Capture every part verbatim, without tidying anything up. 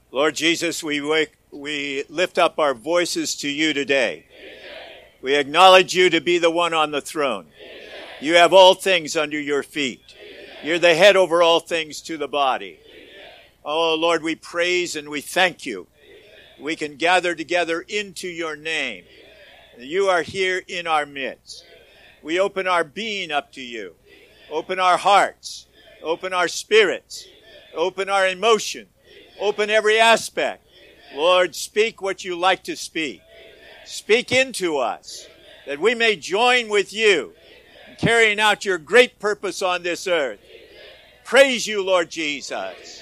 Lord Jesus, we wake, we lift up our voices to you today. We acknowledge you to be the one on the throne. You have all things under your feet. You're the head over all things to the body. Oh, Lord, we praise and we thank you. We can gather together into your name. You are here in our midst. We open our being up to you. Open our hearts. Open our spirits. Open our emotion. Open every aspect. Lord, speak what you like to speak. Speak into us that we may join with you in carrying out your great purpose on this earth. Praise you, Lord Jesus.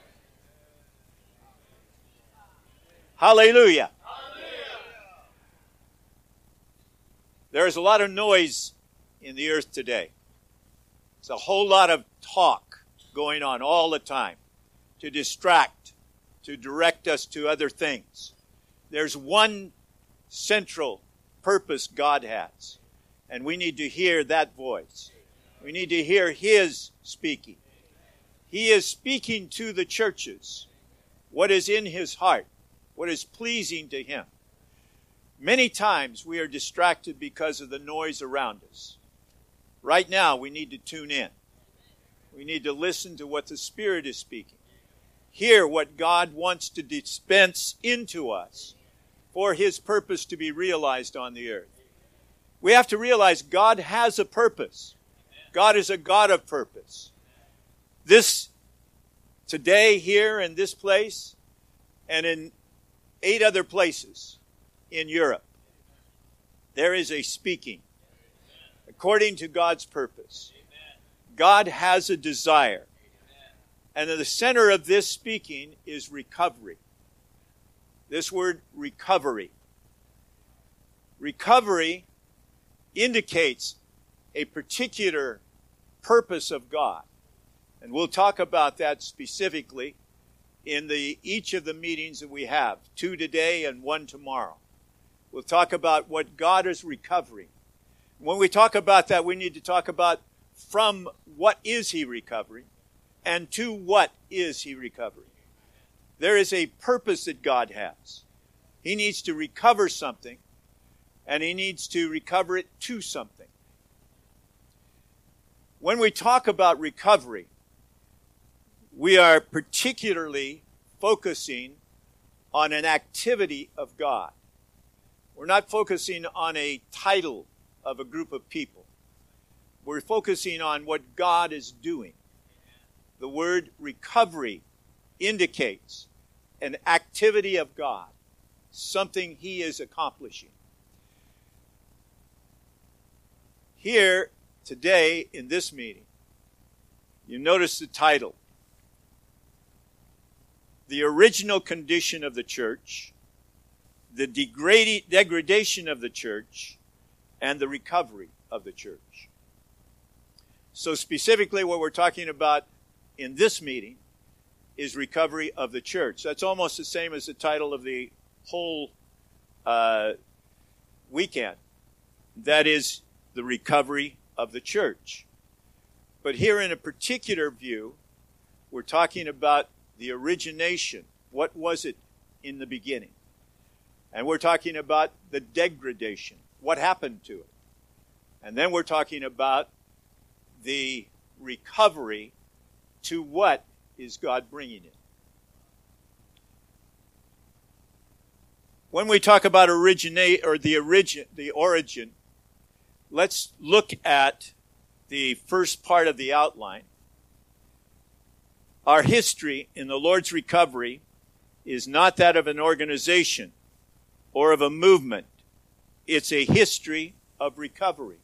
Hallelujah. There is a lot of noise in the earth today. It's a whole lot of talk going on all the time to distract, to direct us to other things. There's one central purpose God has, and we need to hear that voice. We need to hear his speaking. He is speaking to the churches what is in his heart, what is pleasing to him. Many times we are distracted because of the noise around us. Right now we need to tune in. We need to listen to what the Spirit is speaking. Hear what God wants to dispense into us for his purpose to be realized on the earth. We have to realize God has a purpose. God is a God of purpose. This, today, here in this place, and in eight other places in Europe, there is a speaking according to God's purpose. God has a desire. And at the center of this speaking is recovery. This word recovery. Recovery indicates a particular purpose of God. And we'll talk about that specifically in the each of the meetings that we have, two today and one tomorrow. We'll talk about what God is recovering. When we talk about that, we need to talk about from what is he recovering and to what is he recovering. There is a purpose that God has. He needs to recover something, and he needs to recover it to something. When we talk about recovery, we are particularly focusing on an activity of God. We're not focusing on a title of a group of people. We're focusing on what God is doing. The word recovery indicates an activity of God, something he is accomplishing. Here, today, in this meeting, you notice the title. The original condition of the church, the degradi- degradation of the church, and the recovery of the church. So specifically what we're talking about in this meeting is recovery of the church. That's almost the same as the title of the whole uh, weekend. That is the recovery of the church. But here in a particular view, we're talking about the origination. What was it in the beginning? And we're talking about the degradation. What happened to it? And then we're talking about the recovery to what is God bringing it. When we talk about originate or the origin, the origin, let's look at the first part of the outline. Our history in the Lord's recovery is not that of an organization or of a movement. It's a history of recovery.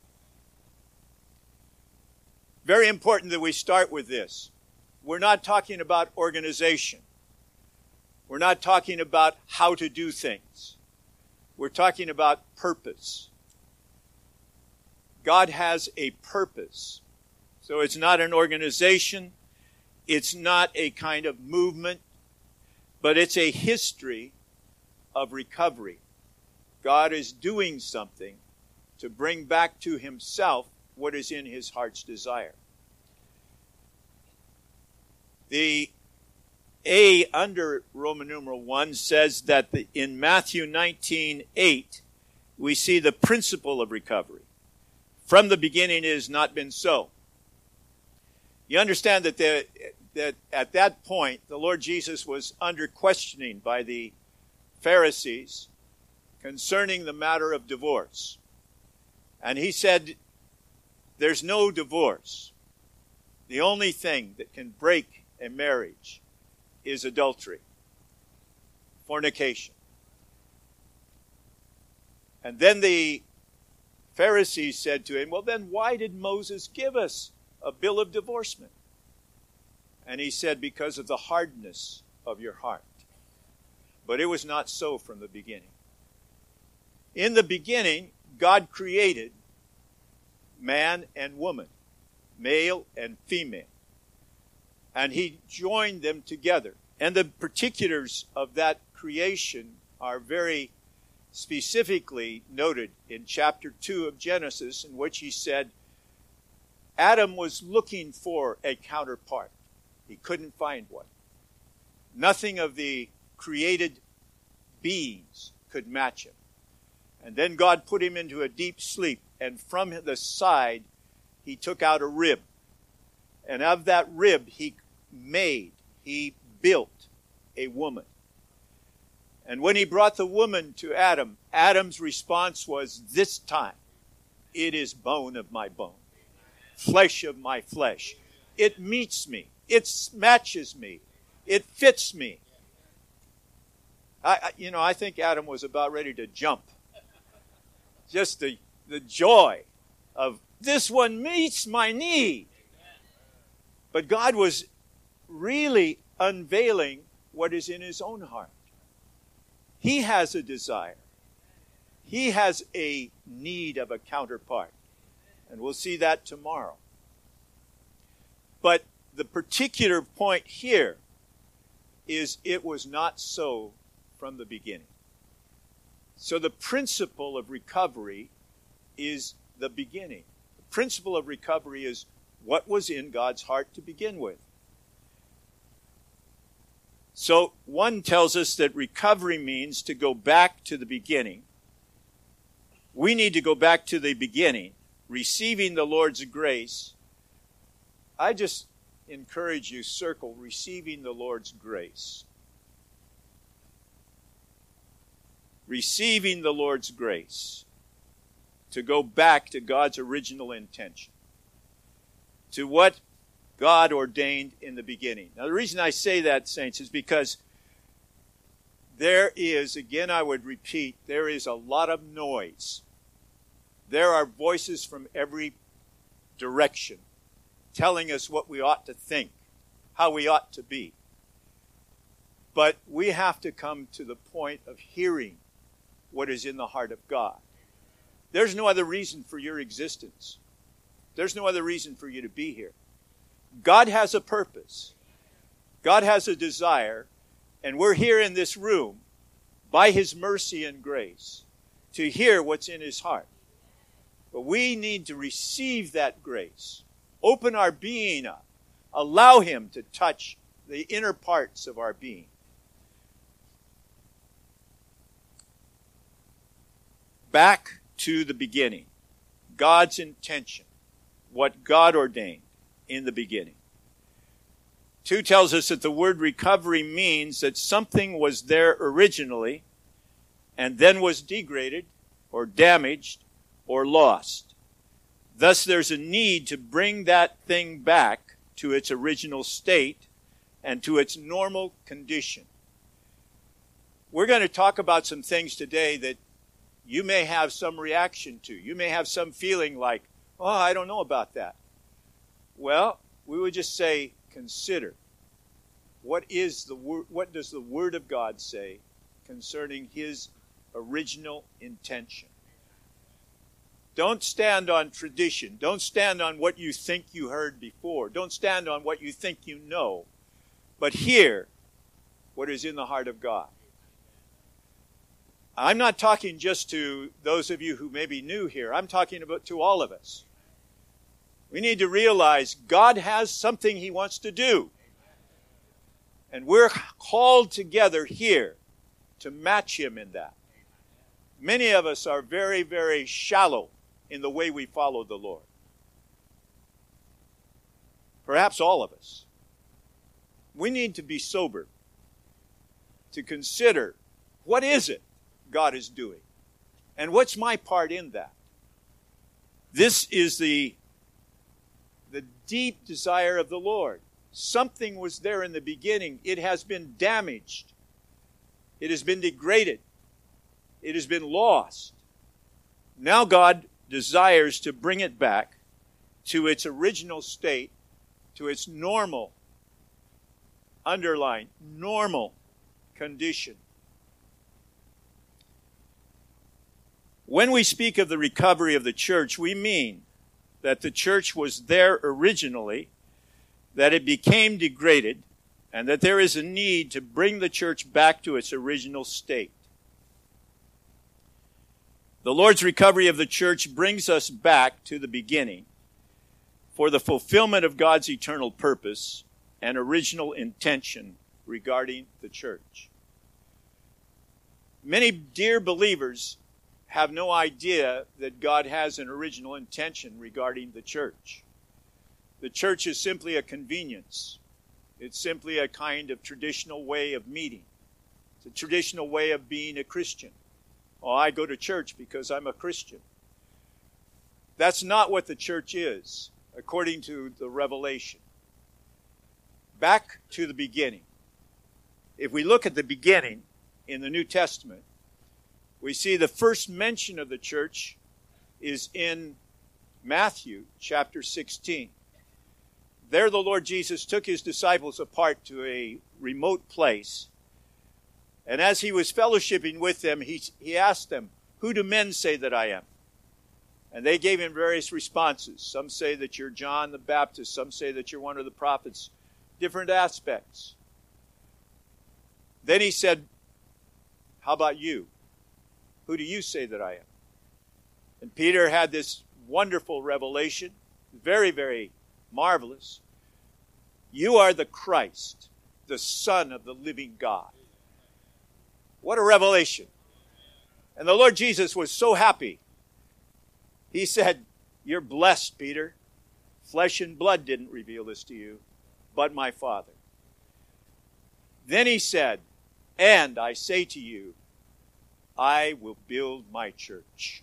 Very important that we start with this. We're not talking about organization. We're not talking about how to do things. We're talking about purpose. God has a purpose. So it's not an organization. It's not a kind of movement, but it's a history of recovery. God is doing something to bring back to himself what is in his heart's desire. The A under Roman numeral one says that the, in Matthew nineteen eight, we see the principle of recovery. From the beginning it has not been so. You understand that, the, that at that point, the Lord Jesus was under questioning by the Pharisees concerning the matter of divorce. And he said, there's no divorce. The only thing that can break a marriage is adultery, fornication. And then the Pharisees said to him, well, then why did Moses give us a bill of divorcement? And he said, because of the hardness of your heart. But it was not so from the beginning. In the beginning, God created man and woman, male and female. And he joined them together. And the particulars of that creation are very specifically noted in chapter two of Genesis, in which he said Adam was looking for a counterpart. He couldn't find one. Nothing of the created beings could match him. And then God put him into a deep sleep, and from the side he took out a rib. And of that rib he made, he built a woman. And when he brought the woman to Adam, Adam's response was, this time it is bone of my bone, flesh of my flesh. It meets me. It matches me. It fits me. I, I, you know, I think Adam was about ready to jump. Just the, the joy of, this one meets my need. But God was really unveiling what is in his own heart. He has a desire. He has a need of a counterpart. And we'll see that tomorrow. But the particular point here is it was not so from the beginning. So the principle of recovery is the beginning. The principle of recovery is what was in God's heart to begin with. So one tells us that recovery means to go back to the beginning. We need to go back to the beginning, receiving the Lord's grace. I just encourage you, circle receiving the Lord's grace. Receiving the Lord's grace. To go back to God's original intention. To what God ordained in the beginning. Now, the reason I say that, saints, is because there is, again I would repeat, there is a lot of noise. There are voices from every direction telling us what we ought to think, how we ought to be. But we have to come to the point of hearing what is in the heart of God. There's no other reason for your existence. There's no other reason for you to be here. God has a purpose. God has a desire. And we're here in this room by his mercy and grace to hear what's in his heart. But we need to receive that grace. Open our being up. Allow him to touch the inner parts of our being. Back to the beginning. God's intention. What God ordained in the beginning. Two tells us that the word recovery means that something was there originally and then was degraded or damaged or lost. Thus there's a need to bring that thing back to its original state and to its normal condition. We're going to talk about some things today that you may have some reaction to. You may have some feeling like, oh, I don't know about that. Well, we would just say, consider. What is the word, what does the Word of God say concerning his original intention? Don't stand on tradition. Don't stand on what you think you heard before. Don't stand on what you think you know. But hear what is in the heart of God. I'm not talking just to those of you who may be new here. I'm talking about to all of us. We need to realize God has something he wants to do. And we're called together here to match him in that. Many of us are very, very shallow in the way we follow the Lord. Perhaps all of us. We need to be sober, to consider what is it God is doing, and what's my part in that. This is the, the deep desire of the Lord. Something was there in the beginning. It has been damaged. It has been degraded. It has been lost. Now God desires to bring it back to its original state, to its normal, underline, normal condition. When we speak of the recovery of the church, we mean that the church was there originally, that it became degraded, and that there is a need to bring the church back to its original state. The Lord's recovery of the church brings us back to the beginning for the fulfillment of God's eternal purpose and original intention regarding the church. Many dear believers have no idea that God has an original intention regarding the church. The church is simply a convenience. It's simply a kind of traditional way of meeting. It's a traditional way of being a Christian. Oh, I go to church because I'm a Christian. That's not what the church is, according to the Revelation. Back to the beginning. If we look at the beginning in the New Testament, we see the first mention of the church is in Matthew chapter sixteen. There the Lord Jesus took his disciples apart to a remote place. And as he was fellowshipping with them, he, he asked them, "Who do men say that I am?" And they gave him various responses. Some say that you're John the Baptist. Some say that you're one of the prophets. Different aspects. Then he said, "How about you? Who do you say that I am?" And Peter had this wonderful revelation, very, very marvelous. "You are the Christ, the Son of the living God." What a revelation. And the Lord Jesus was so happy. He said, "You're blessed, Peter. Flesh and blood didn't reveal this to you, but my Father." Then he said, "And I say to you, I will build my church."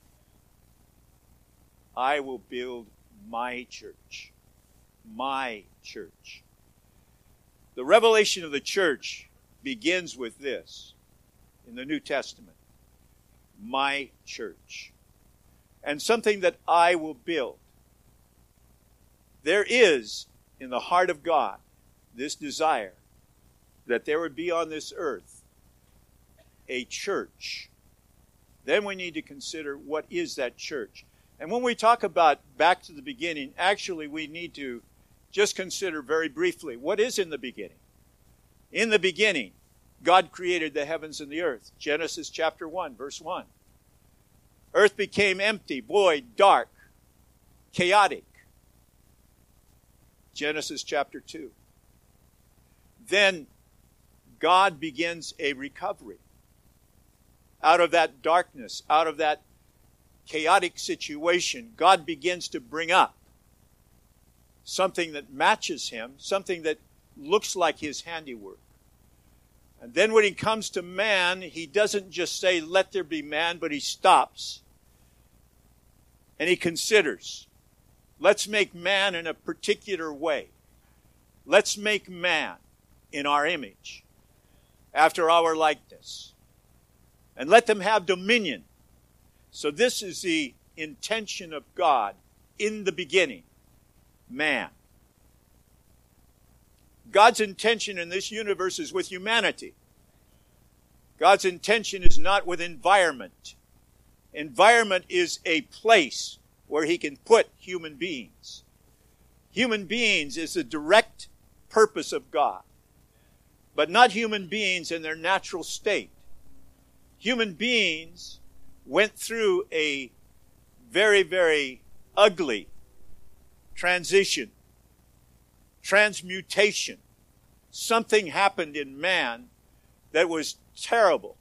I will build my church. My church. The revelation of the church begins with this in the New Testament. My church. And something that I will build. There is, in the heart of God, this desire that there would be on this earth a church. Then we need to consider, what is that church? And when we talk about back to the beginning, actually we need to just consider very briefly, what is in the beginning? In the beginning, God created the heavens and the earth. Genesis chapter one, verse one. Earth became empty, void, dark, chaotic. Genesis chapter two. Then God begins a recovery. Out of that darkness, out of that chaotic situation, God begins to bring up something that matches him, something that looks like his handiwork. And then when he comes to man, he doesn't just say, "Let there be man," but he stops and he considers, let's make man in a particular way. Let's make man in our image, after our likeness. And let them have dominion. So this is the intention of God in the beginning. Man. God's intention in this universe is with humanity. God's intention is not with environment. Environment is a place where he can put human beings. Human beings is the direct purpose of God. But not human beings in their natural state. Human beings went through a very, very ugly transition, transmutation, something happened in man that was terrible.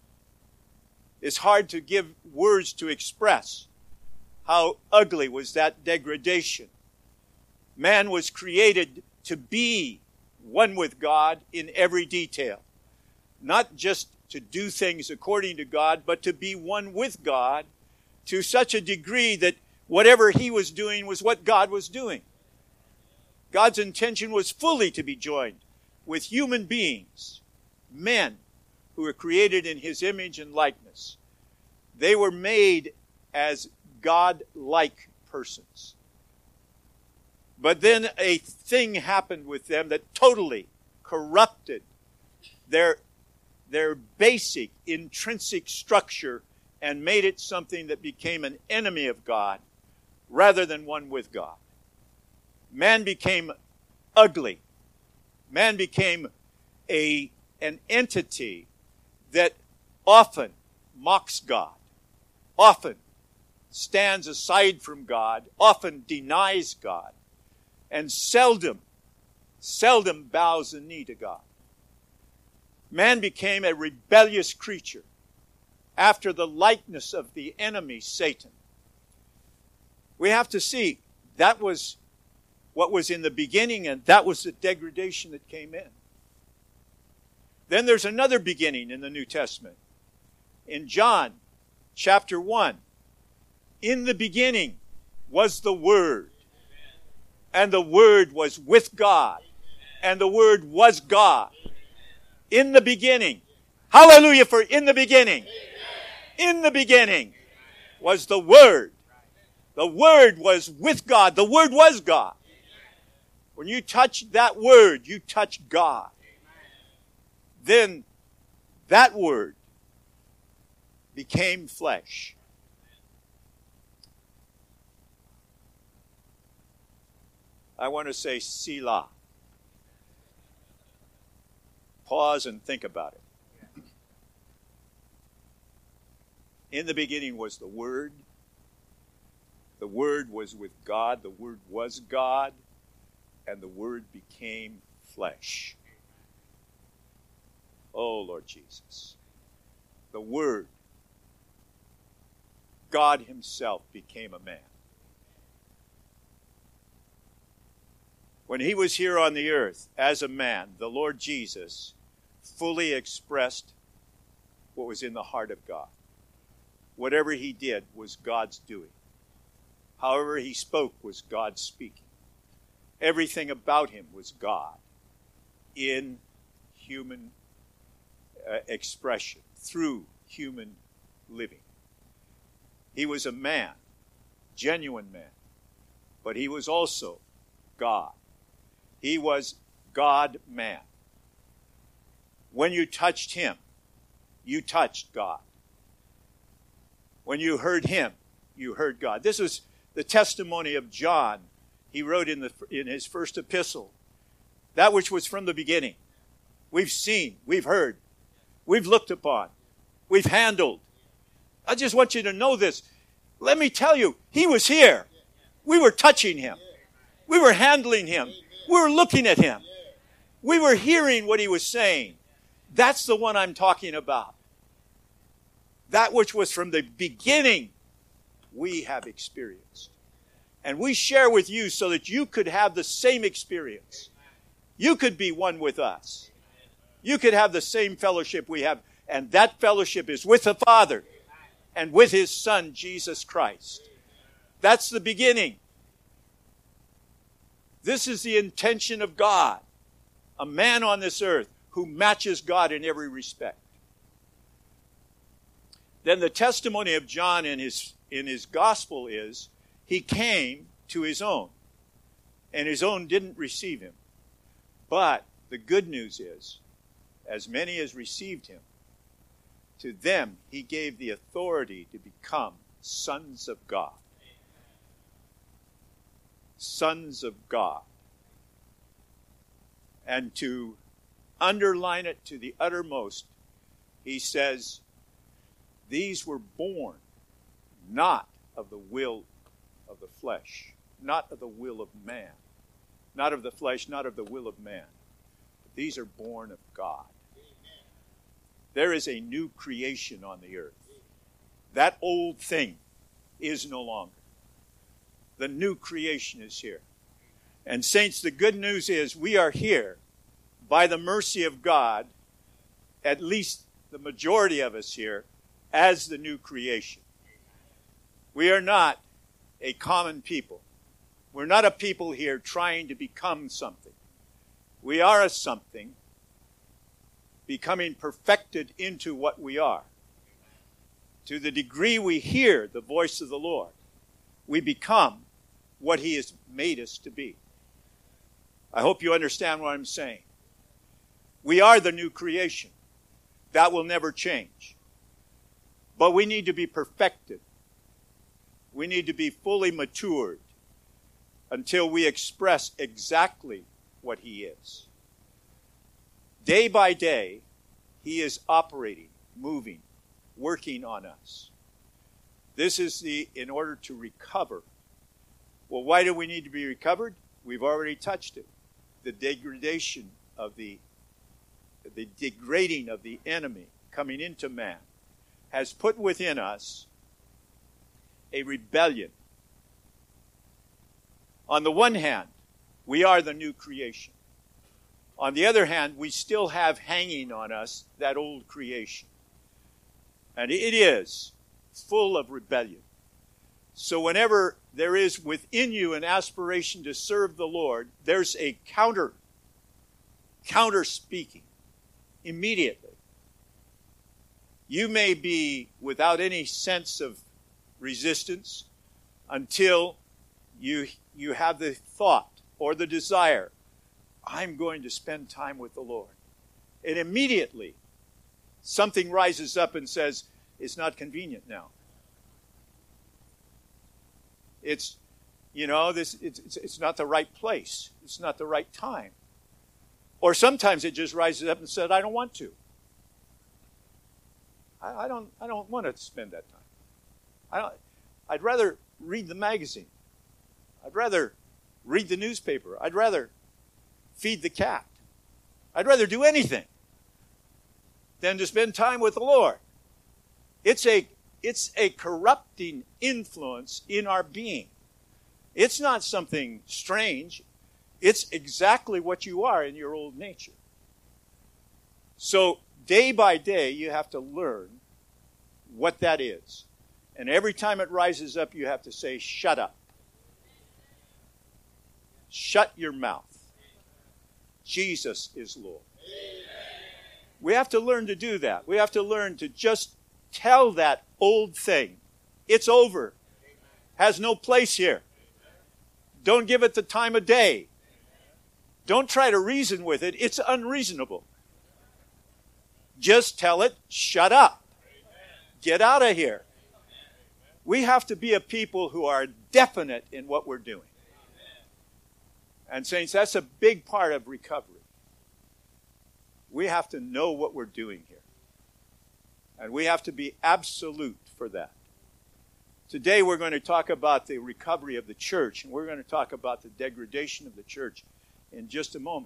It's hard to give words to express how ugly was that degradation. Man was created to be one with God in every detail. Not just to do things according to God, but to be one with God to such a degree that whatever he was doing was what God was doing. God's intention was fully to be joined with human beings, men who were created in his image and likeness. They were made as God-like persons. But then a thing happened with them that totally corrupted their, their basic, intrinsic structure and made it something that became an enemy of God rather than one with God. Man became ugly. Man became a, an entity that often mocks God, often stands aside from God, often denies God, and seldom, seldom bows the knee to God. Man became a rebellious creature after the likeness of the enemy, Satan. We have to see that was what was in the beginning, and that was the degradation that came in. Then there's another beginning in the New Testament. In John chapter one, in the beginning was the Word, and the Word was with God, and the Word was God. In the beginning. Hallelujah for in the beginning. In the beginning was the Word. The Word was with God. The Word was God. When you touch that Word, you touch God. Then that Word became flesh. I want to say Selah. Pause and think about it. In the beginning was the Word. The Word was with God. The Word was God. And the Word became flesh. Oh, Lord Jesus. The Word, God himself, became a man. When he was here on the earth as a man, the Lord Jesus fully expressed what was in the heart of God. Whatever he did was God's doing. However he spoke was God speaking. Everything about him was God in human uh, expression, through human living. He was a man, genuine man, but he was also God. He was God-man. When you touched him, you touched God. When you heard him, you heard God. This is the testimony of John. He wrote in, the, in his first epistle, that which was from the beginning. We've seen, we've heard, we've looked upon, we've handled. I just want you to know this. Let me tell you, he was here. We were touching him. We were handling him. We were looking at him. We were hearing what he was saying. That's the one I'm talking about. That which was from the beginning, we have experienced. And we share with you so that you could have the same experience. You could be one with us. You could have the same fellowship we have. And that fellowship is with the Father and with his Son, Jesus Christ. That's the beginning. This is the intention of God. A man on this earth who matches God in every respect. Then the testimony of John in his, in his gospel is, he came to his own, and his own didn't receive him. But the good news is, as many as received him, to them he gave the authority to become sons of God. Sons of God. And to underline it to the uttermost, he says, these were born not of the will of the flesh, not of the will of man, not of the flesh, not of the will of man. These are born of God. There is a new creation on the earth. That old thing is no longer. The new creation is here. And saints, the good news is we are here by the mercy of God, at least the majority of us here, as the new creation. We are not a common people. We're not a people here trying to become something. We are a something becoming perfected into what we are. To the degree we hear the voice of the Lord, we become what He has made us to be. I hope you understand what I'm saying. We are the new creation. That will never change. But we need to be perfected. We need to be fully matured until we express exactly what He is. Day by day, He is operating, moving, working on us. This is the, in order to recover. Well, why do we need to be recovered? We've already touched it. The degradation of the, the degrading of the enemy coming into man has put within us a rebellion. On the one hand, we are the new creation. On the other hand, we still have hanging on us that old creation. And it is full of rebellion. So whenever there is within you an aspiration to serve the Lord, there's a counter, counter speaking immediately. You may be without any sense of resistance until you, you have the thought or the desire, I'm going to spend time with the Lord. And immediately, something rises up and says, it's not convenient now. It's, you know, this it's, it's, it's not the right place. It's not the right time. Or sometimes it just rises up and says, I don't want to. I, I don't I don't want to spend that time. I don't, I'd rather read the magazine. I'd rather read the newspaper. I'd rather feed the cat. I'd rather do anything than to spend time with the Lord. It's a, it's a corrupting influence in our being. It's not something strange. It's exactly what you are in your old nature. So day by day, you have to learn what that is. And every time it rises up, you have to say, shut up. Shut your mouth. Jesus is Lord. We have to learn to do that. We have to learn to just tell that old thing, it's over. Has no place here. Don't give it the time of day. Don't try to reason with it. It's unreasonable. Just tell it, shut up. Get out of here. We have to be a people who are definite in what we're doing. And saints, that's a big part of recovery. We have to know what we're doing here. And we have to be absolute for that. Today we're going to talk about the recovery of the church, and we're going to talk about the degradation of the church in just a moment.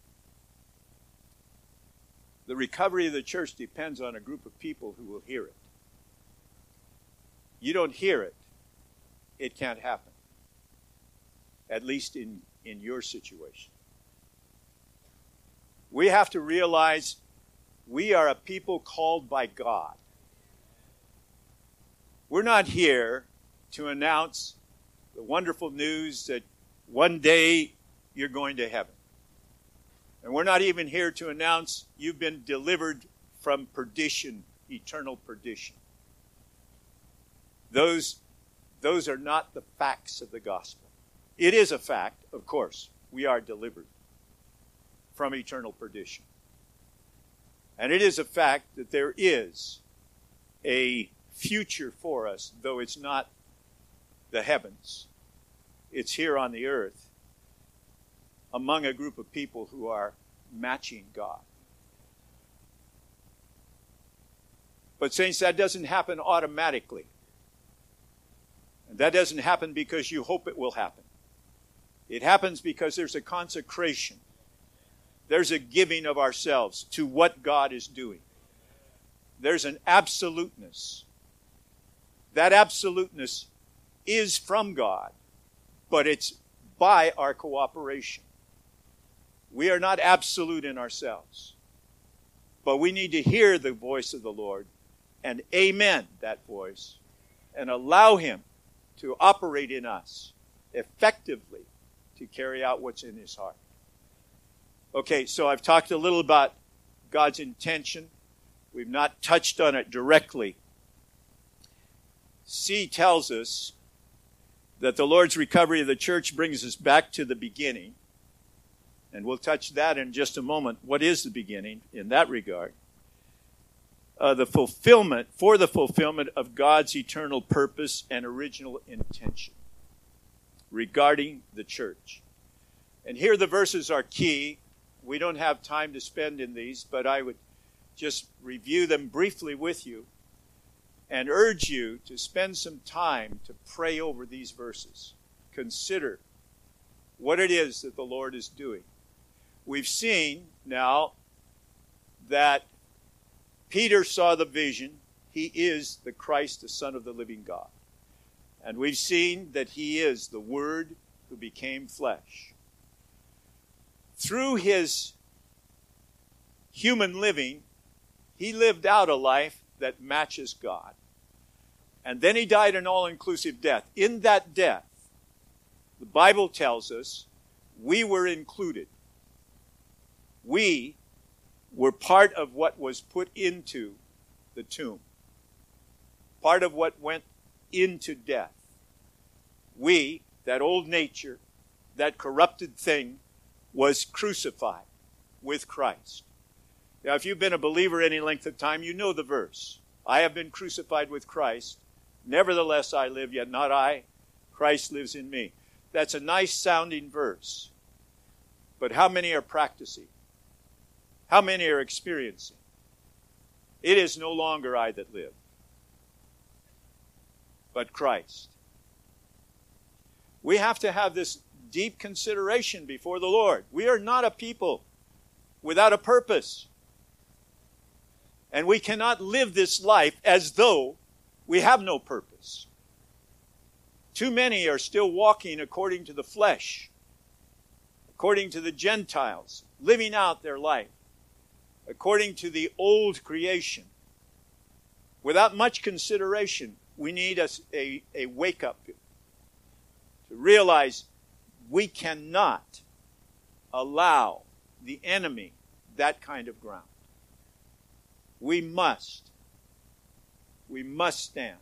The recovery of the church depends on a group of people who will hear it. You don't hear it, it can't happen. At least in, in your situation. We have to realize we are a people called by God. We're not here to announce the wonderful news that one day you're going to heaven. And we're not even here to announce you've been delivered from perdition, eternal perdition. Those, those are not the facts of the gospel. It is a fact, of course, we are delivered from eternal perdition. And it is a fact that there is a future for us, though it's not the heavens. It's here on the earth among a group of people who are matching God. But saints, that doesn't happen automatically. And that doesn't happen because you hope it will happen. It happens because there's a consecration There's a giving of ourselves to what God is doing. There's an absoluteness. That absoluteness is from God, but it's by our cooperation. We are not absolute in ourselves, but we need to hear the voice of the Lord and amen that voice and allow Him to operate in us effectively to carry out what's in His heart. Okay, so I've talked a little about God's intention. We've not touched on it directly. C tells us that the Lord's recovery of the church brings us back to the beginning. And we'll touch that in just a moment. What is the beginning in that regard? Uh, the fulfillment, for the fulfillment of God's eternal purpose and original intention regarding the church. And here the verses are key. We don't have time to spend in these, but I would just review them briefly with you and urge you to spend some time to pray over these verses. Consider what it is that the Lord is doing. We've seen now that Peter saw the vision. He is the Christ, the Son of the living God. And we've seen that He is the Word who became flesh. Through His human living, He lived out a life that matches God. And then He died an all-inclusive death. In that death, the Bible tells us we were included. We were part of what was put into the tomb. Part of what went into death. We, that old nature, that corrupted thing, was crucified with Christ. Now, if you've been a believer any length of time, you know the verse. I have been crucified with Christ. Nevertheless, I live, yet not I. Christ lives in me. That's a nice sounding verse. But how many are practicing? How many are experiencing? It is no longer I that live, but Christ. We have to have this deep consideration before the Lord. We are not a people without a purpose. And we cannot live this life as though we have no purpose. Too many are still walking according to the flesh, according to the Gentiles, living out their life according to the old creation. Without much consideration, we need a, a, a wake-up to realize we cannot allow the enemy that kind of ground. We must. We must stand.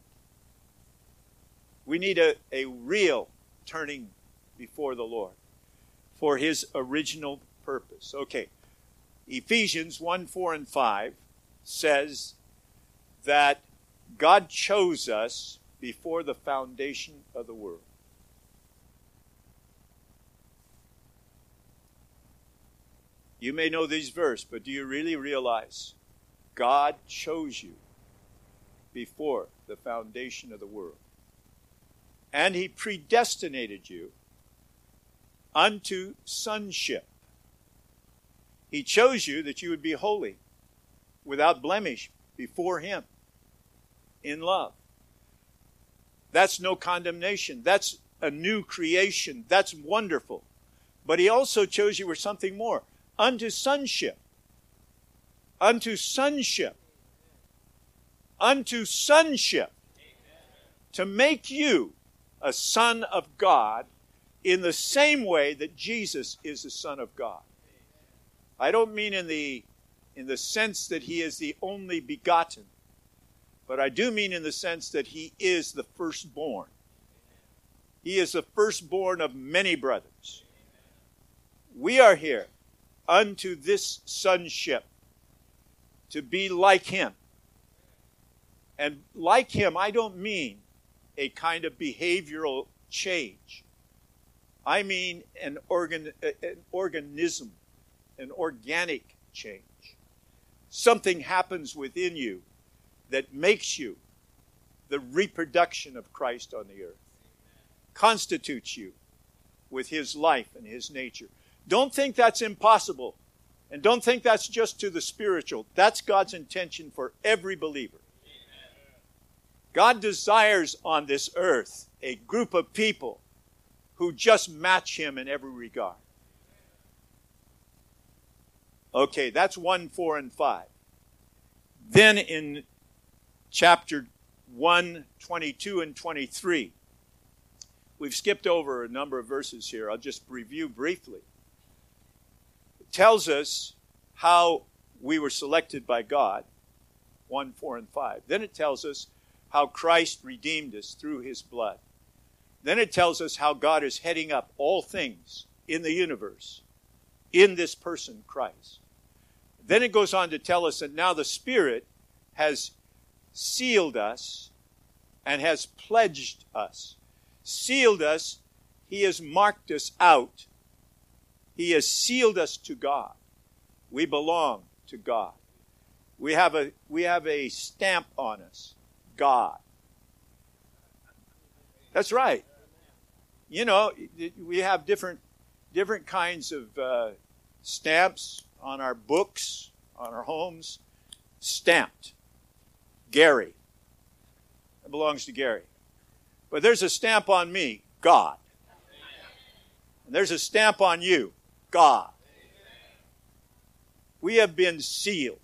We need a, a real turning before the Lord for His original purpose. Okay. Ephesians one, four, and five says that God chose us before the foundation of the world. You may know these verses, but do you really realize God chose you before the foundation of the world? And He predestinated you unto sonship. He chose you that you would be holy, without blemish, before Him, in love. That's no condemnation. That's a new creation. That's wonderful. But He also chose you for something more. Unto sonship. Unto sonship. Unto sonship. To make you a son of God in the same way that Jesus is the Son of God. I don't mean in the in the sense that He is the only begotten, but I do mean in the sense that He is the firstborn. He is the firstborn of many brothers. We are here unto this sonship, to be like Him. And like Him, I don't mean a kind of behavioral change. I mean an organ, an organism. An organic change. Something happens within you that makes you the reproduction of Christ on the earth. Constitutes you with His life and His nature. Don't think that's impossible. And don't think that's just to the spiritual. That's God's intention for every believer. God desires on this earth a group of people who just match him in every regard. Okay, that's one, four, and five. Then in chapter one, twenty-two, and twenty-three, we've skipped over a number of verses here. I'll just review briefly. It tells us how we were selected by God, one, four, and five. Then it tells us how Christ redeemed us through his blood. Then it tells us how God is heading up all things in the universe, in this person, Christ. Then it goes on to tell us that now the Spirit has sealed us and has pledged us. Sealed us, he has marked us out. He has sealed us to God. We belong to God. We have a, we have a stamp on us. God. That's right. You know, we have different different kinds of uh, stamps on our books, on our homes. Stamped. Gary. It belongs to Gary. But there's a stamp on me, God. And there's a stamp on you, God. We have been sealed.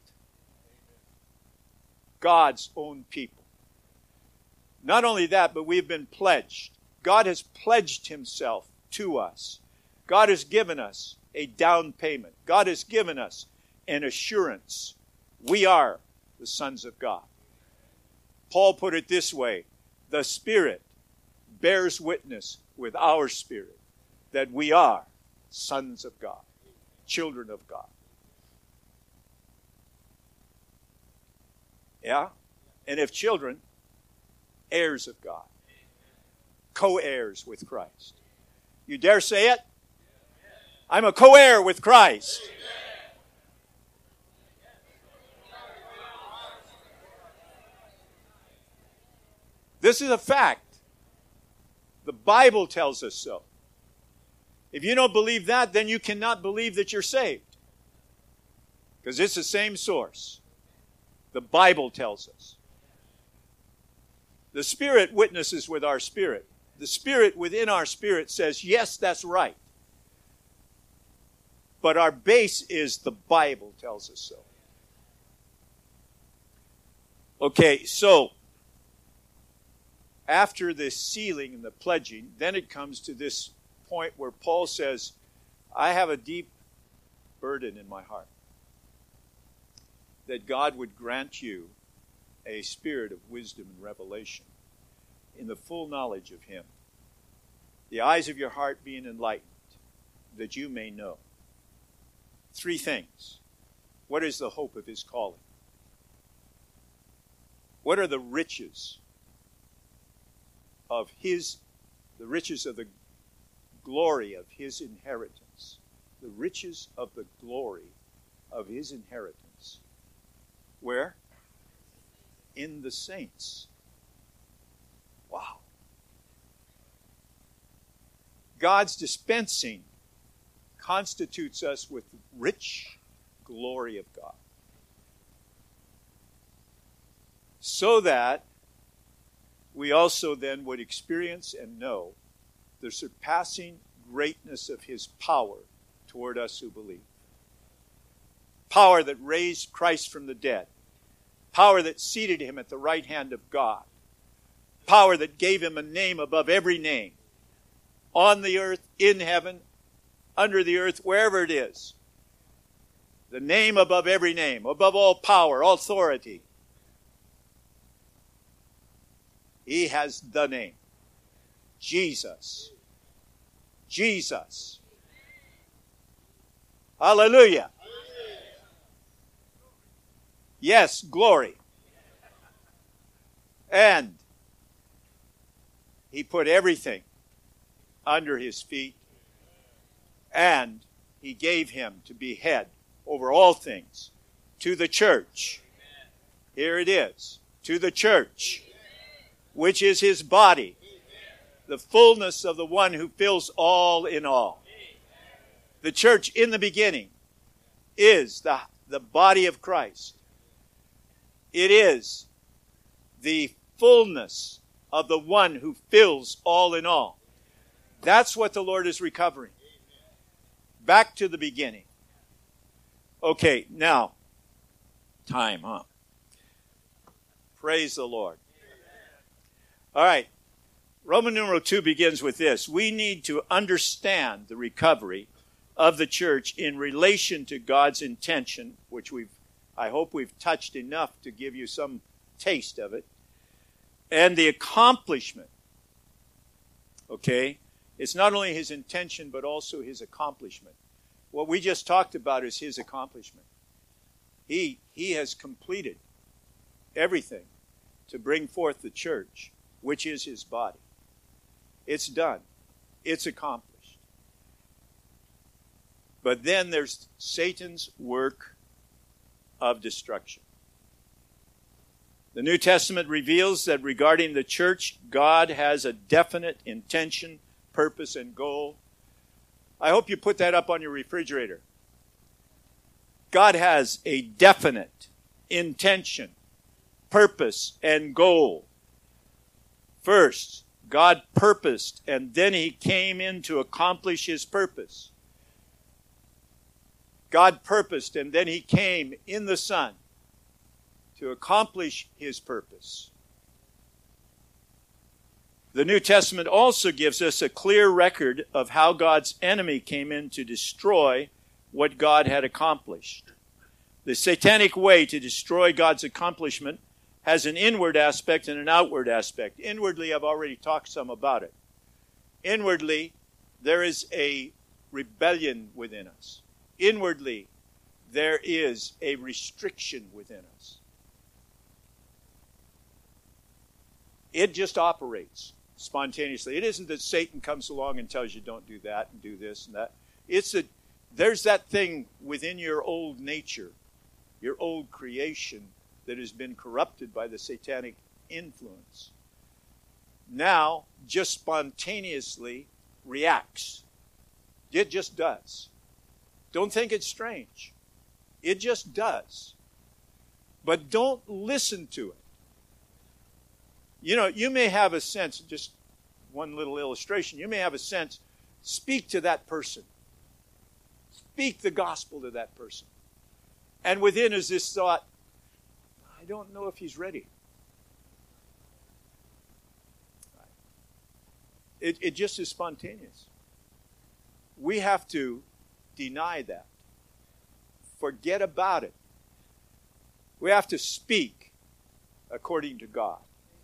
God's own people. Not only that, but we've been pledged. God has pledged himself to us. God has given us a down payment. God has given us an assurance. We are the sons of God. Paul put it this way: the Spirit bears witness with our spirit that we are sons of God, children of God. Yeah? And if children, heirs of God, co-heirs with Christ. You dare say it? I'm a co-heir with Christ. This is a fact. The Bible tells us so. If you don't believe that, then you cannot believe that you're saved. Because it's the same source. The Bible tells us. The Spirit witnesses with our spirit. The Spirit within our spirit says, yes, that's right. But our base is the Bible tells us so. Okay, so after the sealing and the pledging, then it comes to this point where Paul says, I have a deep burden in my heart that God would grant you a spirit of wisdom and revelation in the full knowledge of him. The eyes of your heart being enlightened, that you may know. Three things. What is the hope of his calling? What are the riches of his, the riches of the glory of his inheritance? The riches of the glory of his inheritance. Where? In the saints. Wow. God's dispensing constitutes us with rich glory of God. So that we also then would experience and know the surpassing greatness of his power toward us who believe. Power that raised Christ from the dead. Power that seated him at the right hand of God. Power that gave him a name above every name. On the earth, in heaven, under the earth, wherever it is. The name above every name, above all power, all authority. He has the name. Jesus. Jesus. Hallelujah. Yes, glory. And he put everything under his feet, and he gave him to be head over all things to the church. Here it is. To the church, which is his body, the fullness of the one who fills all in all. The church in the beginning, is the, the body of Christ. It is the fullness of the one who fills all in all. That's what the Lord is recovering. Back to the beginning. Okay, now, time, huh? Praise the Lord. All right. Roman numeral two begins with this. We need to understand the recovery of the church in relation to God's intention, which we've, I hope we've touched enough to give you some taste of it, and the accomplishment. Okay? It's not only his intention, but also his accomplishment. What we just talked about is his accomplishment. He, he has completed everything to bring forth the church, which is his body. It's done. It's accomplished. But then there's Satan's work of destruction. The New Testament reveals that regarding the church, God has a definite intention, purpose, and goal. I hope you put that up on your refrigerator. God has a definite intention, purpose, and goal. First, God purposed, and then he came in to accomplish his purpose. God purposed, and then he came in the Son to accomplish his purpose. The New Testament also gives us a clear record of how God's enemy came in to destroy what God had accomplished. The satanic way to destroy God's accomplishment has an inward aspect and an outward aspect. Inwardly, I've already talked some about it. Inwardly, there is a rebellion within us. Inwardly, there is a restriction within us. It just operates spontaneously. It isn't that Satan comes along and tells you don't do that and do this and that. It's that there's that thing within your old nature, your old creation, that has been corrupted by the satanic influence. Now, just spontaneously reacts. It just does. Don't think it's strange. It just does. But don't listen to it. You know, you may have a sense, just one little illustration, you may have a sense, speak to that person. Speak the gospel to that person. And within is this thought, I don't know if he's ready. It, it just is spontaneous. We have to deny that. Forget about it. We have to speak according to God.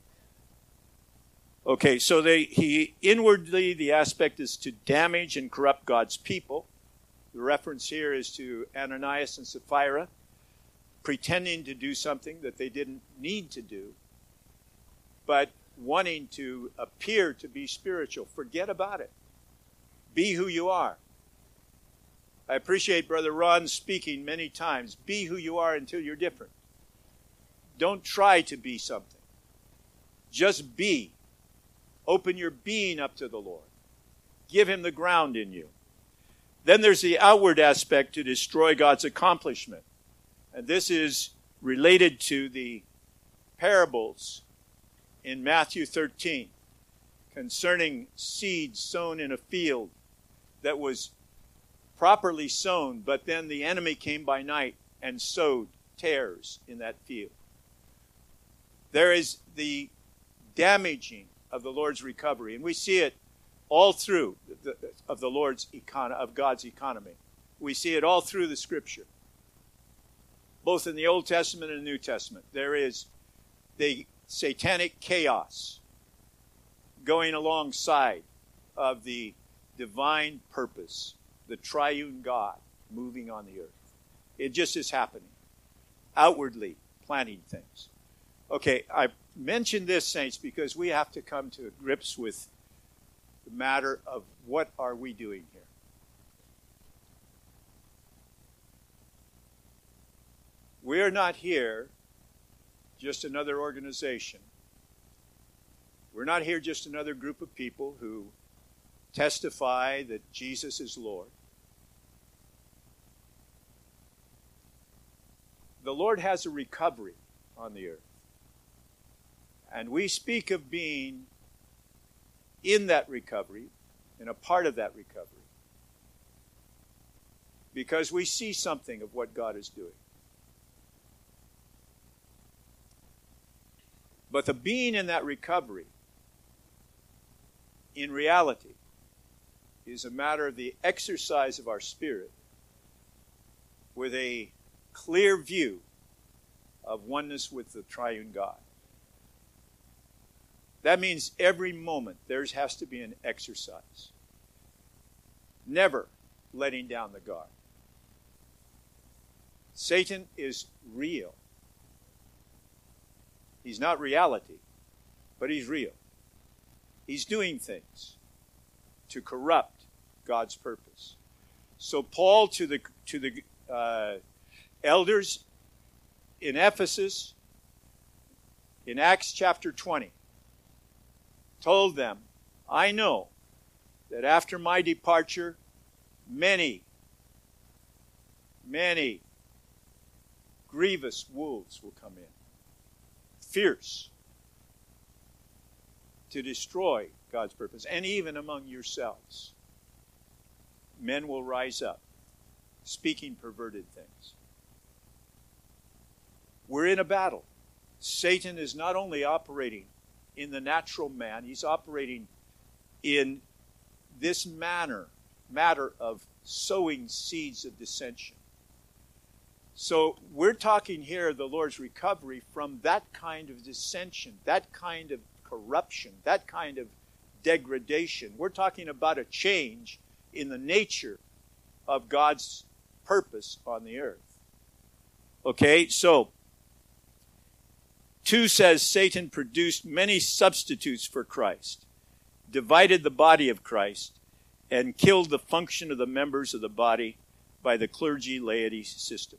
Okay, so they, he inwardly, the aspect is to damage and corrupt God's people. The reference here is to Ananias and Sapphira, pretending to do something that they didn't need to do, but wanting to appear to be spiritual. Forget about it. Be who you are. I appreciate Brother Ron speaking many times. Be who you are until you're different. Don't try to be something. Just be. Open your being up to the Lord. Give him the ground in you. Then there's the outward aspect to destroy God's accomplishment. And this is related to the parables in Matthew thirteen concerning seed sown in a field that was properly sown, but then the enemy came by night and sowed tares in that field. There is the damaging of the Lord's recovery, and we see it all through the, of the Lord's econ- of God's economy. We see it all through the Scripture, both in the Old Testament and the New Testament. There is the satanic chaos going alongside of the divine purpose, the triune God moving on the earth. It just is happening, outwardly planting things. Okay, I mentioned this, saints, because we have to come to grips with the matter of what are we doing here. We are not here just another organization. We're not here just another group of people who testify that Jesus is Lord. the Lord has a recovery on the earth. And we speak of being in that recovery, and a part of that recovery, because we see something of what God is doing. But the being in that recovery, in reality, is a matter of the exercise of our spirit with a clear view of oneness with the triune God. That means every moment there has to be an exercise. Never letting down the guard. Satan is real. He's not reality, but he's real. He's doing things to corrupt God's purpose. So Paul to the to the uh, elders in Ephesus in Acts chapter twenty told them, I know that after my departure, many, many grievous wolves will come in, fierce, to destroy God's purpose. And even among yourselves, men will rise up, speaking perverted things. We're in a battle. Satan is not only operating in the natural man, he's operating in this manner, matter of sowing seeds of dissension. So we're talking here the Lord's recovery from that kind of dissension, that kind of corruption, that kind of degradation. We're talking about a change in the nature of God's purpose on the earth. Okay, so two says Satan produced many substitutes for Christ, divided the body of Christ, and killed the function of the members of the body by the clergy-laity system.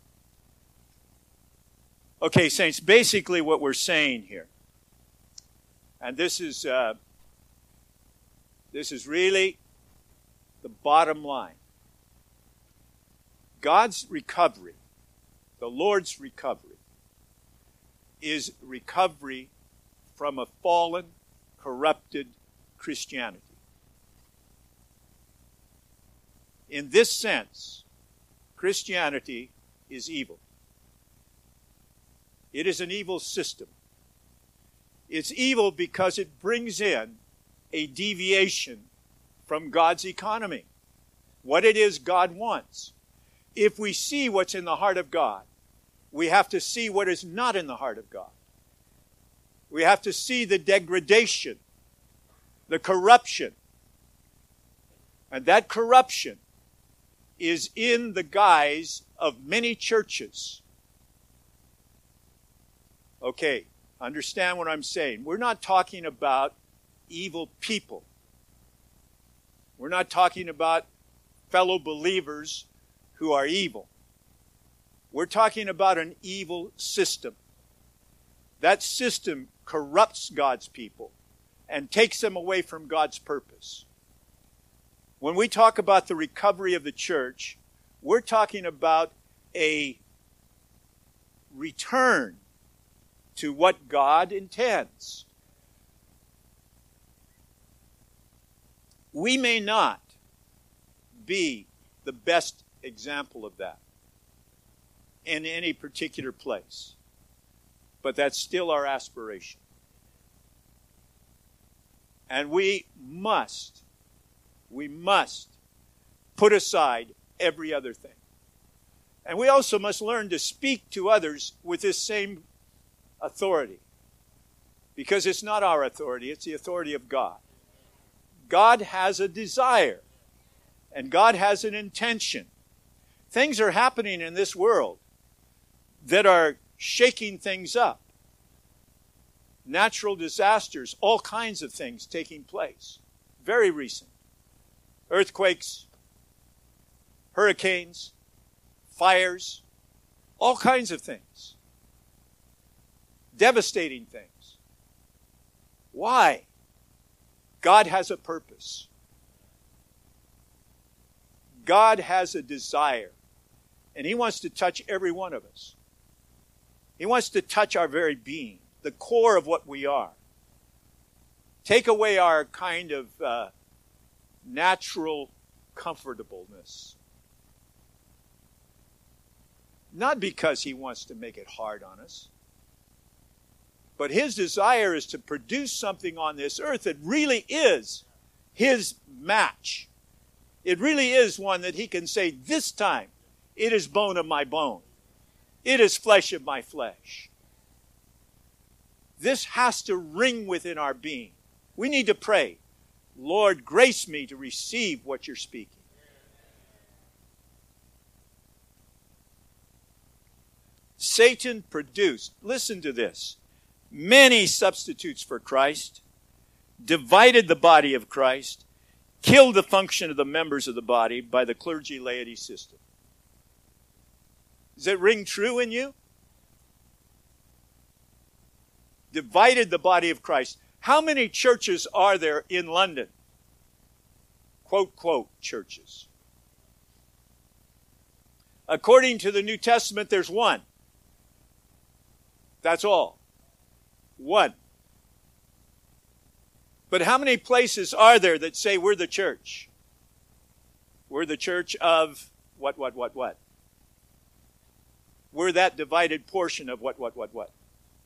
Okay, saints, basically what we're saying here, and this is uh, this is really the bottom line. God's recovery, the Lord's recovery, is recovery from a fallen, corrupted Christianity. In this sense, Christianity is evil. It is an evil system. It's evil because it brings in a deviation from God's economy, what it is God wants. If we see what's in the heart of God, we have to see what is not in the heart of God. We have to see the degradation, the corruption. And that corruption is in the guise of many churches. Okay, understand what I'm saying. We're not talking about evil people. We're not talking about fellow believers who are evil. We're talking about an evil system. That system corrupts God's people and takes them away from God's purpose. When we talk about the recovery of the church, we're talking about a return to what God intends. We may not be the best example of that in any particular place, but that's still our aspiration. And we must, we must put aside every other thing. And we also must learn to speak to others with this same authority, because it's not our authority, it's the authority of God. God has a desire, and God has an intention. Things are happening in this world that are shaking things up. Natural disasters, all kinds of things taking place. Very recent. Earthquakes, hurricanes, fires, all kinds of things. Devastating things. Why? God has a purpose. God has a desire. And He wants to touch every one of us. He wants to touch our very being, the core of what we are. Take away our kind of uh, natural comfortableness. Not because he wants to make it hard on us, but his desire is to produce something on this earth that really is his match. It really is one that he can say, this time, it is bone of my bone. It is flesh of my flesh. This has to ring within our being. We need to pray, Lord, grace me to receive what you're speaking. Satan produced, listen to this, many substitutes for Christ, divided the body of Christ, killed the function of the members of the body by the clergy-laity system. Does it ring true in you? Divided the body of Christ. How many churches are there in London? Quote, quote, churches. According to the New Testament, there's one. That's all. One. But how many places are there that say we're the church? We're the church of what, what, what, what? We're that divided portion of what, what, what, what?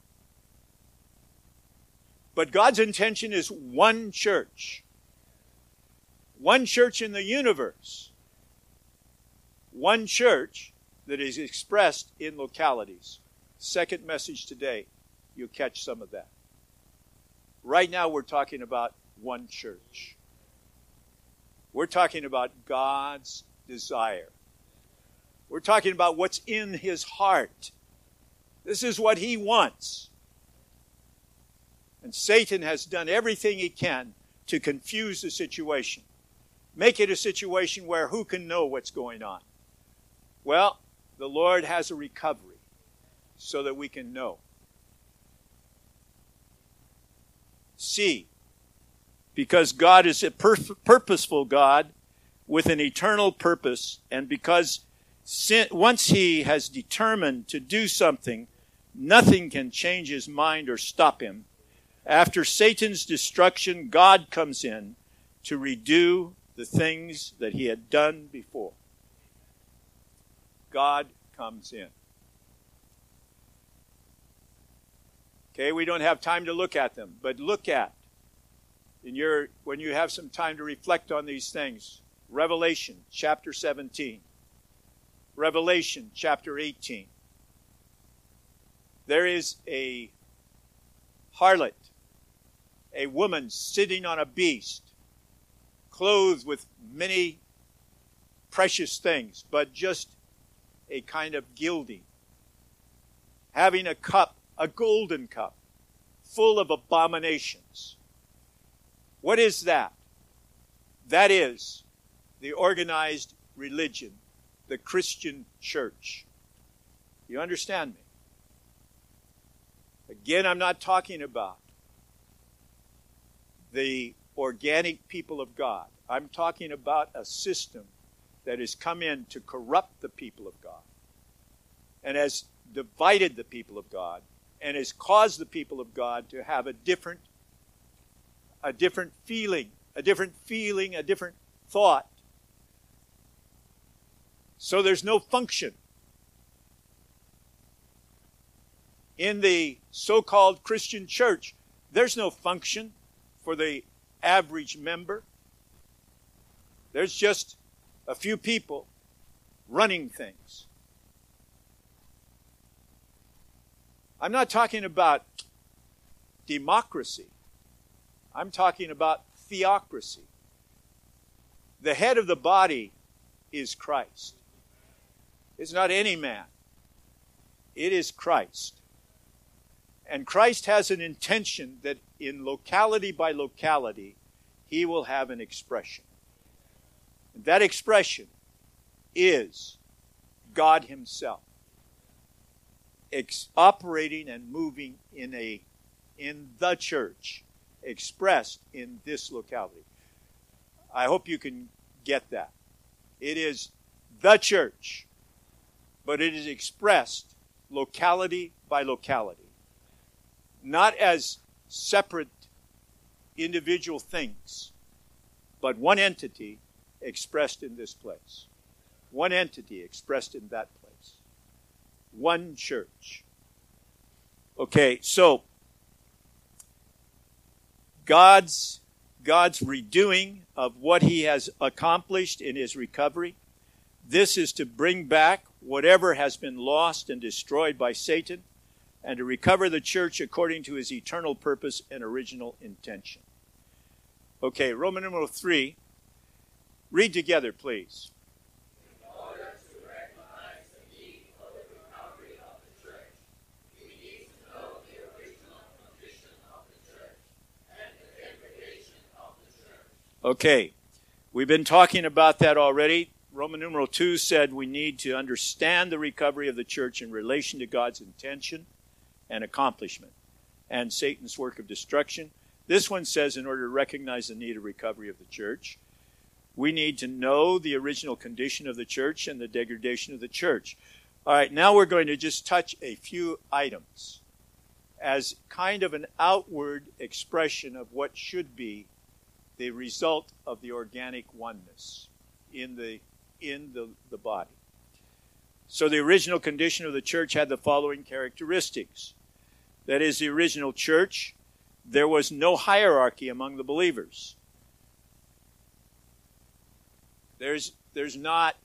But God's intention is one church. One church in the universe. One church that is expressed in localities. Second message today, you'll catch some of that. Right now we're talking about one church. We're talking about God's desire. We're talking about what's in his heart. This is what he wants. And Satan has done everything he can to confuse the situation. Make it a situation where who can know what's going on? Well, the Lord has a recovery so that we can know. See, because God is a pur- purposeful God with an eternal purpose, and because sin, once he has determined to do something, nothing can change his mind or stop him. After Satan's destruction, God comes in to redo the things that he had done before. God comes in. Okay, we don't have time to look at them, but look at, in your, when you have some time to reflect on these things, Revelation chapter seventeen, Revelation chapter eighteen. There is a harlot, a woman sitting on a beast, clothed with many precious things, but just a kind of gilding, having a cup, a golden cup, full of abominations. What is that? That is the organized religion, the Christian church. You understand me? Again, I'm not talking about the organic people of God. I'm talking about a system that has come in to corrupt the people of God and has divided the people of God and has caused the people of God to have a different, a different feeling, a different feeling, a different thought. So there's no function in the so-called Christian church. There's no function for the average member. There's just a few people running things. I'm not talking about democracy. I'm talking about theocracy. The head of the body is Christ. It's not any man. It is Christ. And Christ has an intention that in locality by locality, he will have an expression. And that expression is God himself, ex- operating and moving in a in the church, expressed in this locality. I hope you can get that. It is the church, but it is expressed locality by locality, not as separate individual things, but one entity expressed in this place. One entity expressed in that place. One church. Okay, so God's God's redoing of what he has accomplished in his recovery. This is to bring back whatever has been lost and destroyed by Satan, and to recover the church according to his eternal purpose and original intention. Okay, Roman numeral three. Read together, please. In order to recognize the need of the recovery of the church, we need to know the original condition of the church and the degradation of the church. Okay, we've been talking about that already. Roman numeral two said we need to understand the recovery of the church in relation to God's intention and accomplishment and Satan's work of destruction. This one says in order to recognize the need of recovery of the church, we need to know the original condition of the church and the degradation of the church. All right, now we're going to just touch a few items as kind of an outward expression of what should be the result of the organic oneness in the in the, the body. So the original condition of the church had the following characteristics. That is, the original church, there was no hierarchy among the believers. There's there's not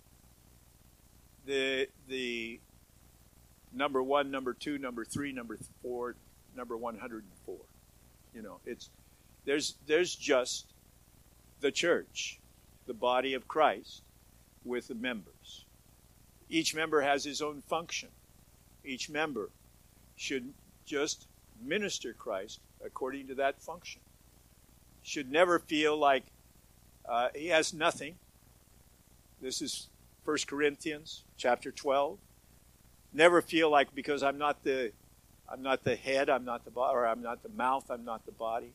the the number one, number two, number three, number four, number one hundred four. You know, it's there's there's just the church, the body of Christ, with the members. Each member has his own function. Each member should just minister Christ according to that function. Should never feel like uh, he has nothing. This is First Corinthians chapter twelve. Never feel like because I'm not the I'm not the head, I'm not the body, or I'm not the mouth, I'm not the body.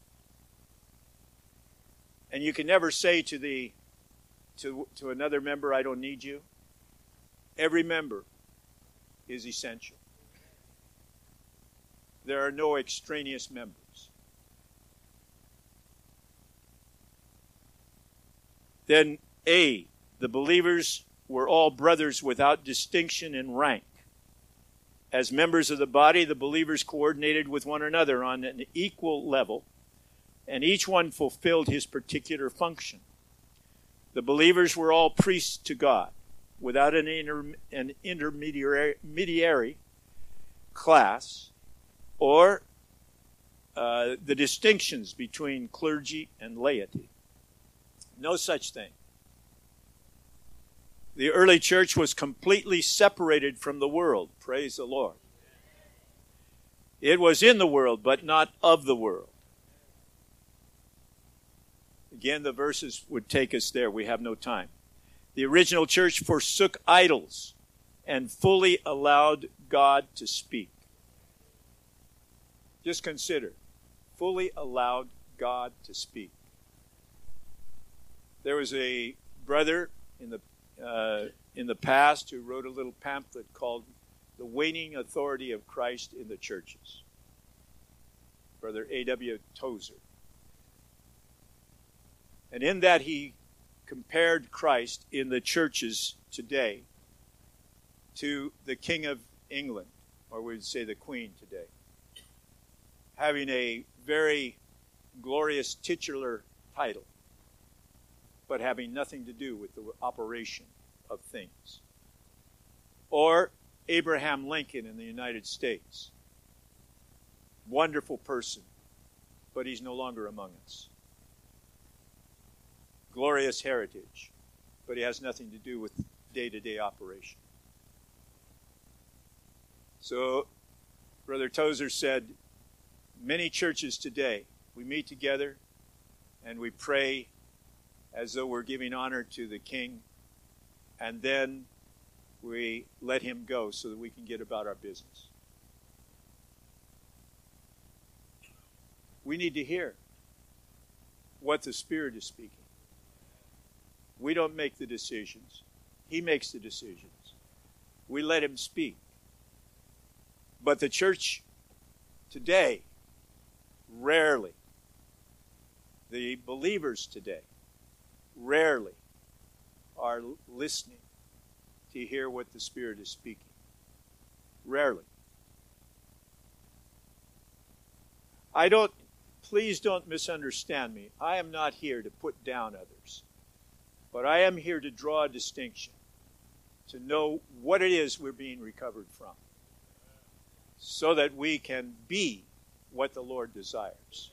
And you can never say to the to to another member, I don't need you. Every member is essential. There are no extraneous members. Then A, the believers were all brothers without distinction in rank. As members of the body, the believers coordinated with one another on an equal level, and each one fulfilled his particular function. The believers were all priests to God, without an, inter, an intermediary intermediary class, or uh, the distinctions between clergy and laity. No such thing. The early church was completely separated from the world. Praise the Lord. It was in the world, but not of the world. Again, the verses would take us there. We have no time. The original church forsook idols and fully allowed God to speak. Just consider, fully allowed God to speak. There was a brother in the uh, in the past who wrote a little pamphlet called "The Waning Authority of Christ in the Churches." Brother A W Tozer. And in that he compared Christ in the churches today to the King of England, or we'd say the Queen today, having a very glorious titular title, but having nothing to do with the operation of things. Or Abraham Lincoln in the United States. Wonderful person, but he's no longer among us. Glorious heritage, but he has nothing to do with day-to-day operation. So, Brother Tozer said, many churches today, we meet together and we pray as though we're giving honor to the King, and then we let him go so that we can get about our business. We need to hear what the Spirit is speaking. We don't make the decisions. He makes the decisions. We let him speak. But the church today, rarely, the believers today, rarely are listening to hear what the Spirit is speaking. Rarely. I don't, please don't misunderstand me. I am not here to put down others. But I am here to draw a distinction, to know what it is we're being recovered from, so that we can be what the Lord desires.